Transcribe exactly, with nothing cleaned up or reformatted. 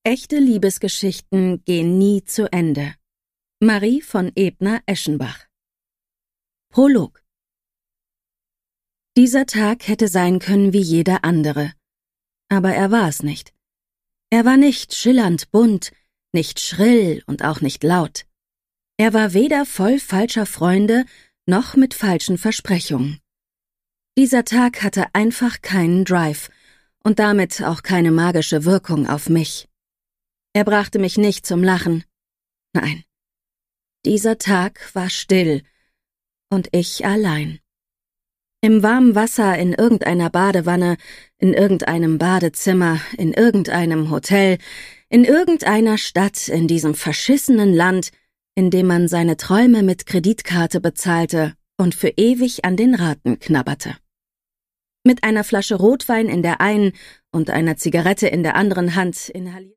Echte Liebesgeschichten gehen nie zu Ende. Marie von Ebner-Eschenbach. Prolog. Dieser Tag hätte sein können wie jeder andere. Aber er war es nicht. Er war nicht schillernd bunt, nicht schrill und auch nicht laut. Er war weder voll falscher Freunde noch mit falschen Versprechungen. Dieser Tag hatte einfach keinen Drive und damit auch keine magische Wirkung auf mich. Er brachte mich nicht zum Lachen. Nein, dieser Tag war still und ich allein. Im warmen Wasser in irgendeiner Badewanne, in irgendeinem Badezimmer, in irgendeinem Hotel, in irgendeiner Stadt in diesem verschissenen Land, in dem man seine Träume mit Kreditkarte bezahlte und für ewig an den Raten knabberte. Mit einer Flasche Rotwein in der einen und einer Zigarette in der anderen Hand inhalierte